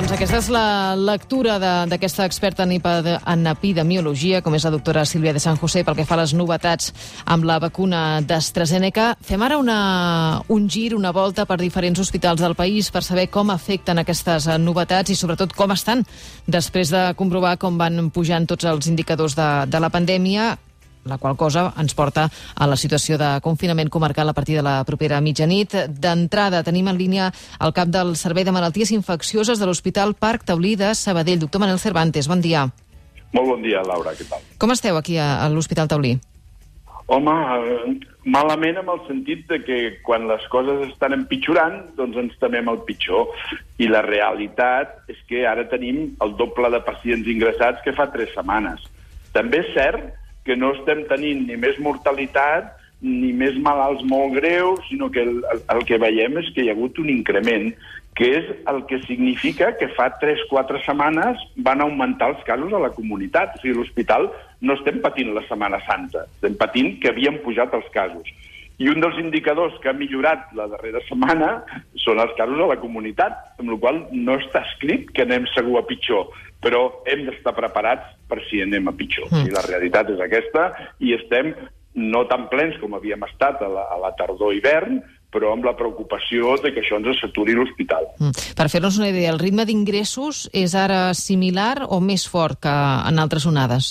Doncs aquesta és la lectura d'aquesta experta en epidemiologia, com és la doctora Sílvia de San José, pel que fa a les novetats amb la vacuna d'AstraZeneca. Fem ara un gir, una volta per diferents hospitals del país per saber com afecten aquestes novetats i sobretot com estan després de comprovar com van pujant tots els indicadors de la pandèmia, la qual cosa ens porta a la situació de confinament comarcal a partir de la propera mitjanit. D'entrada, tenim en línia el cap del Servei de Malalties Infeccioses de l'Hospital Parc Taulí de Sabadell, doctor Manel Cervantes. Bon dia. Molt bon dia, Laura, què tal? Com esteu aquí a l'Hospital Taulí? Home, malament en el sentit de que quan les coses estan empitjorant, doncs ens temem el pitjor. I la realitat és que ara tenim el doble de pacients ingressats que fa 3 setmanes. També és cert que no estem tenint ni més mortalitat ni més malalts molt greus, sinó que el que veiem és que hi ha hagut un increment, que és el que significa que fa 3-4 setmanes van augmentar els casos a la comunitat. O sigui, l'hospital no estem patint la Setmana Santa, estem patint que havien pujat els casos. I un dels indicadors que ha millorat la darrera setmana són els casos a la comunitat, amb la qual cosa no està escrit que anem segur a pitjor, però hem d'estar preparats per si anem a pitjor. I la realitat és aquesta, i estem no tan plens com havíem estat a la tardor-hivern, però amb la preocupació de que això ens saturi l'hospital. Per fer-nos una idea, el ritme d'ingressos és ara similar o més fort que en altres onades?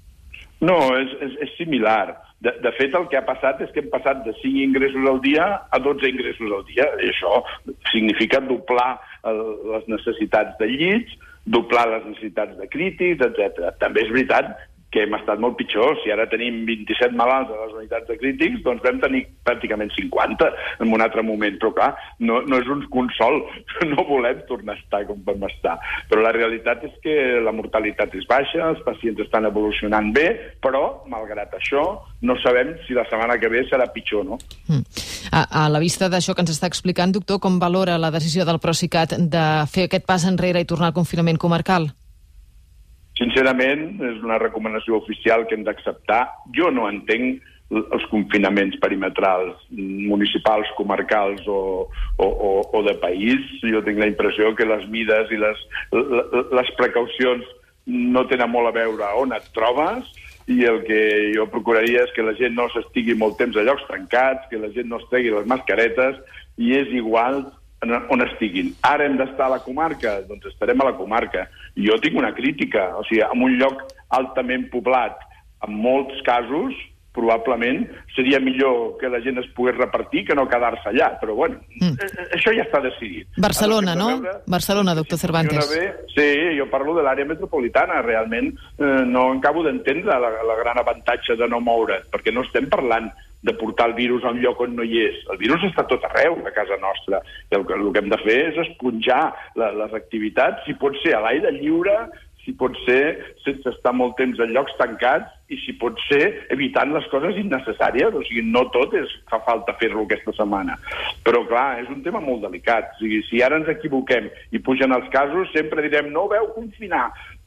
No, és similar. De fet, el que ha passat és que hem passat de 5 ingressos al dia a 12 ingressos al dia. I això significa doblar les necessitats de llits, doblar les necessitats de crítics, etc. També és veritat que hem estat molt pitjor. Si ara tenim 27 malalts a les unitats de crítics, doncs vam tenir pràcticament 50 en un altre moment. Però clar, no és un consol. No volem tornar a estar com vam estar. Però la realitat és que la mortalitat és baixa, els pacients estan evolucionant bé, però, malgrat això, no sabem si la setmana que ve serà pitjor, no? A la vista d'això que ens està explicant, doctor, com valora la decisió del Procicat de fer aquest pas enrere i tornar al confinament comarcal? Sincerament, és una recomanació oficial que hem d'acceptar. Jo no entenc els confinaments perimetrals municipals, comarcals o de país. Jo tinc la impressió que les mides i les precaucions no tenen molt a veure on et trobes, i el que jo procuraria és que la gent no s'estigui molt temps a llocs tancats, que la gent no es tregui les mascaretes, i és igual on estiguin. Ara hem d'estar a la comarca? Doncs estarem a la comarca. Jo tinc una crítica, o sigui, en un lloc altament poblat, amb molts casos, probablement seria millor que la gent es pogués repartir que no quedar-se allà, però bueno, això ja està decidit. Barcelona, no? Barcelona, doctor Cervantes. Sí, jo parlo de l'àrea metropolitana, realment no acabo d'entendre la gran avantatge de no moure't, perquè no estem parlant de portar el virus a un lloc on no hi és. El virus està tot arreu, a casa nostra. I el que hem de fer és esponjar les activitats, si pot ser a l'aire lliure, si pot ser sense estar molt temps en llocs tancats, i si pot ser evitant les coses innecessàries. O sigui, no tot fa falta fer-lo aquesta setmana. Però, clar, és un tema molt delicat. O sigui, si ara ens equivoquem i pugen els casos, sempre direm, no veu confinar.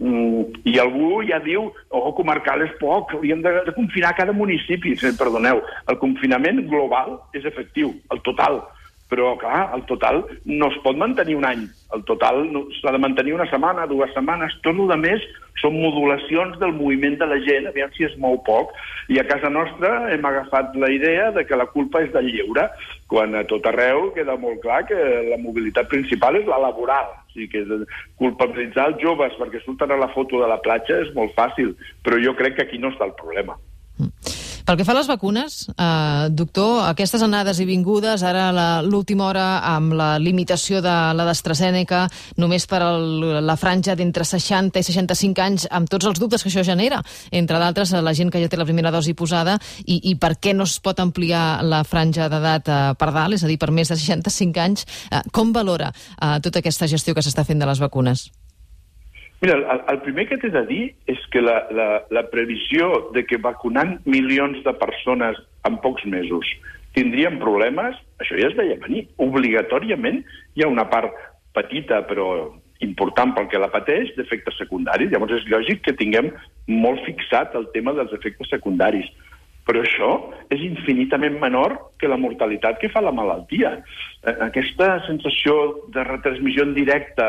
I algú ja diu, comarcal és poc, hauríem de confinar cada municipi. Perdoneu, el confinament global és efectiu, el total. Però, clar, el total no es pot mantenir un any. El total s'ha de mantenir una setmana, 2 setmanes. Tot el més són modulacions del moviment de la gent, aviam si es mou poc. I a casa nostra hem agafat la idea de que la culpa és del lleure, quan a tot arreu queda molt clar que la mobilitat principal és la laboral. O sigui que culpabilitzar els joves perquè surten a la foto de la platja és molt fàcil, però jo crec que aquí no està el problema. Pel que fa a les vacunes, doctor, aquestes anades i vingudes, ara l'última hora amb la limitació de la d'AstraZeneca, només per a la franja d'entre 60 i 65 anys, amb tots els dubtes que això genera, entre d'altres la gent que ja té la primera dosi posada, i per què no es pot ampliar la franja d'edat per dalt, és a dir, per més de 65 anys. Com valora tota aquesta gestió que s'està fent de les vacunes? Mira, el primer que t'he de dir és que la previsió de que vacunant milions de persones en pocs mesos tindríem problemes, això ja es veia venir. Obligatòriament hi ha una part petita però important pel que la pateix d'efectes secundaris. Llavors és lògic que tinguem molt fixat el tema dels efectes secundaris. Però això és infinitament menor que la mortalitat que fa la malaltia. Aquesta sensació de retransmissió en directe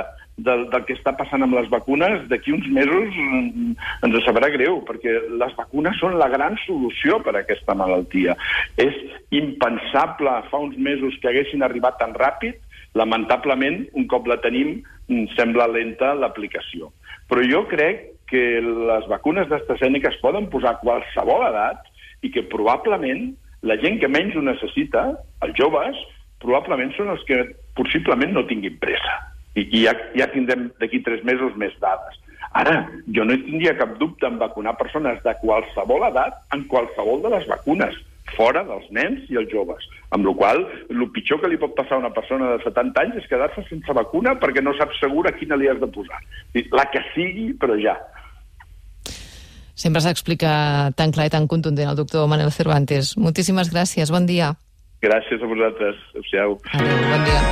del que està passant amb les vacunes, d'aquí uns mesos ens sabrà greu, perquè les vacunes són la gran solució per a aquesta malaltia. És impensable fa uns mesos que haguessin arribat tan ràpid. Lamentablement, un cop la tenim, sembla lenta l'aplicació. Però jo crec que les vacunes d'AstraZeneca es poden posar a qualsevol edat i que probablement la gent que menys ho necessita, els joves, probablement són els que possiblement no tinguin pressa. I ja tindrem d'aquí 3 mesos més dades. Ara, jo no tindria cap dubte en vacunar persones de qualsevol edat en qualsevol de les vacunes, fora dels nens i els joves. Amb la qual cosa, el pitjor que li pot passar a una persona de 70 anys és quedar-se sense vacuna perquè no saps segura quina li has de posar. La que sigui, però ja. Sempre s'explica tan clar i tan contundent el doctor Manel Cervantes. Moltíssimes gràcies, bon dia. Gràcies a vosaltres. Adéu-siau. Adéu, bon dia.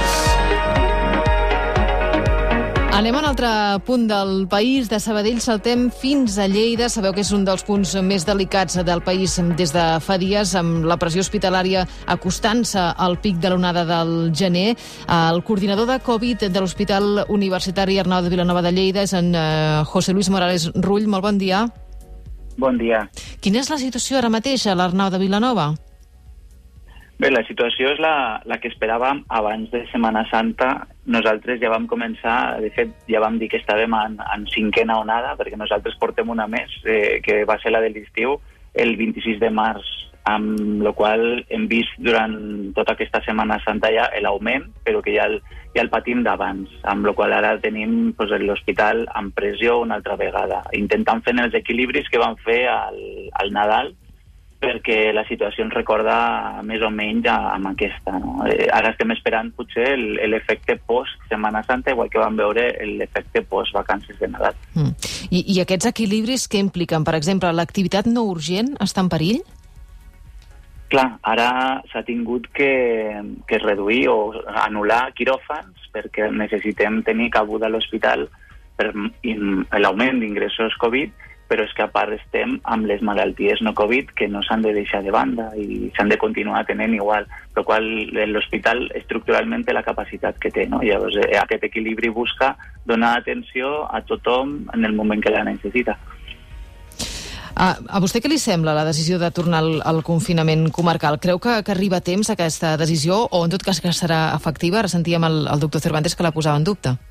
Anem a un altre punt del país. De Sabadell saltem fins a Lleida. Sabeu que és un dels punts més delicats del país des de fa dies, amb la pressió hospitalària acostant-se al pic de l'onada del gener. El coordinador de Covid de l'Hospital Universitari Arnau de Vilanova de Lleida és en José Luis Morales Rull. Molt bon dia. Bon dia. Quina és la situació ara mateix a l'Arnau de Vilanova? Bé, la situació és la que esperàvem abans de Setmana Santa. Nosaltres ja vam començar, de fet, ja vam dir que estàvem en 5a onada, perquè nosaltres portem una més, que va ser la de l'estiu, el 26 de març, amb la qual hem vist durant tota aquesta Setmana Santa ja l'augment, però que ja el patim d'abans, amb la qual ara tenim l'hospital en pressió una altra vegada, intentant fer els equilibris que vam fer al Nadal, perquè la situació ens recorda més o menys amb aquesta. No? Ara estem esperant potser l'efecte post-Setmana Santa, igual que vam veure l'efecte post-vacances de Nadal. I aquests equilibris què impliquen? Per exemple, l'activitat no urgent està en perill? Clar, ara s'ha tingut que reduir o anul·lar quiròfans perquè necessitem tenir cabuda a l'hospital per l'augment d'ingressos Covid, però és que a part estem amb les malalties no Covid que no s'han de deixar de banda i s'han de continuar tenint igual, però qual l'hospital estructuralment té la capacitat que té, no? Llavors aquest equilibri busca donar atenció a tothom en el moment que la necessita. A vostè què li sembla la decisió de tornar al confinament comarcal? Creu que arriba a temps aquesta decisió o en tot cas que serà efectiva? Ara sentíem el doctor Cervantes que la posava en dubte.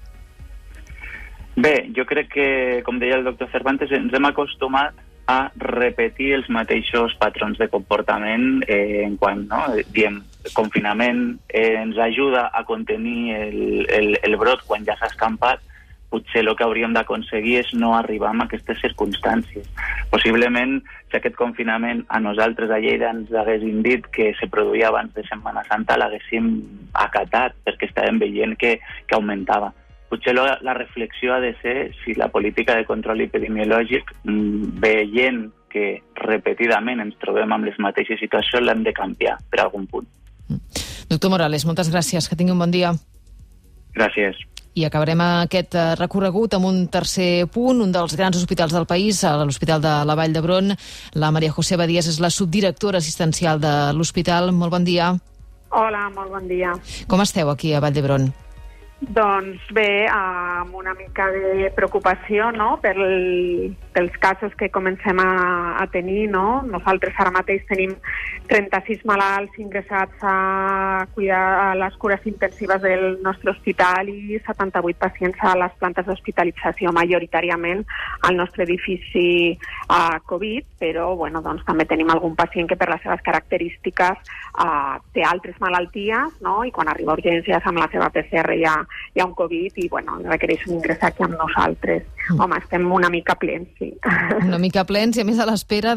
Bé, jo crec que, com deia el doctor Cervantes, ens hem acostumat a repetir els mateixos patrons de comportament en quan, no? Diem, confinament ens ajuda a contenir el brot quan ja s'ha escampat. Potser el que hauríem d'aconseguir és no arribar a aquestes circumstàncies. Possiblement, si aquest confinament a nosaltres a Lleida ens haguessin dit que se produïa abans de Setmana Santa, l'haguéssim acatat, perquè estàvem veient que augmentava. Potser la reflexió ha de ser si la política de control epidemiològic, veient que repetidament ens trobem amb les mateixes situacions, l'hem de canviar per algun punt. Doctor Morales, moltes gràcies. Que tingui un bon dia. Gràcies. I acabarem aquest recorregut amb un tercer punt, un dels grans hospitals del país, l'Hospital de la Vall d'Hebron. La Maria José Badías és la subdirectora assistencial de l'hospital. Molt bon dia. Hola, molt bon dia. Com esteu aquí a Vall d'Hebron? Doncs bé, amb una mica de preocupació, no?, pels casos que comencem a tenir, no? Nosaltres ara mateix tenim 36 malalts ingressats a les cures intensives del nostre hospital i 78 pacients a les plantes d'hospitalització, majoritàriament al nostre edifici Covid, però bueno, doncs, també tenim algun pacient que per les seves característiques té altres malalties, no?, i quan arriba a urgències amb la seva PCR ja hi ha un Covid i bueno, requereix un ingrés aquí amb nosaltres. Home, estem una mica plens, sí. Una mica plens i a més a l'espera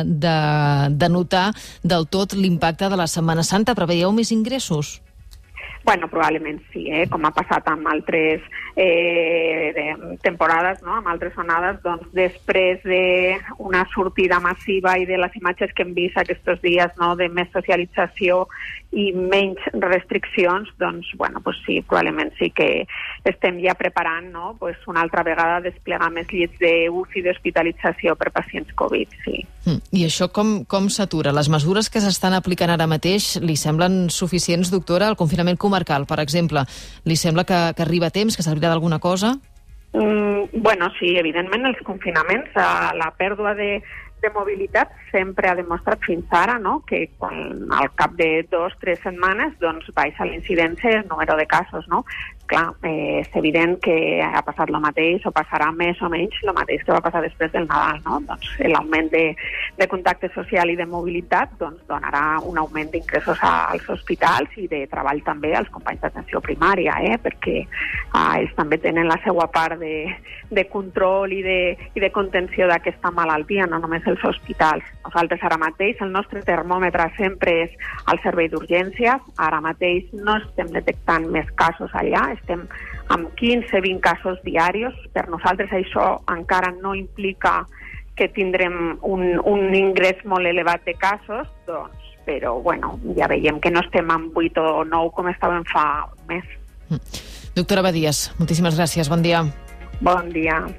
de notar del tot l'impacte de la Setmana Santa. Preveieu més ingressos? Bueno, probablement sí, com ha passat amb altres temporades, no? Amb altres onades, doncs després d'una sortida massiva i de les imatges que hem vist aquests dies, no?, de més socialització i menys restriccions, doncs, bueno, pues sí, probablement sí que estem ja preparant, no?, pues una altra vegada desplegar més llits d'UCI i d'hospitalització per pacients Covid, sí. I això com s'atura? Les mesures que s'estan aplicant ara mateix li semblen suficients, doctora? El confinament comarcal, per exemple, li sembla que arriba a temps, que servirà d'alguna cosa? Bueno, sí, evidentment els confinaments, la pèrdua de mobilitat sempre ha demostrat fins ara, no?, que quan al cap de 2-3 setmanes doncs baixa l'incidència i el número de casos, no? Clar, és evident que ha passat el mateix o passarà més o menys el mateix que va passar després del Nadal, no? Doncs l'augment de contacte social i de mobilitat doncs donarà un augment d'ingressos als hospitals i de treball també als companys d'atenció primària, perquè ells també tenen la seva part de control i de contenció d'aquesta malaltia, no només els hospitals. Nosaltres ara mateix, el nostre termòmetre sempre és al servei d'urgències. Ara mateix no estem detectant més casos allà, estem amb 15-20 casos diaris. Per nosaltres això encara no implica que tindrem un ingrés molt elevat de casos, doncs, però bueno, ja veiem que no estem amb 8 o 9 com estàvem fa un mes. Doctora Badies, moltíssimes gràcies. Bon dia. Bon dia.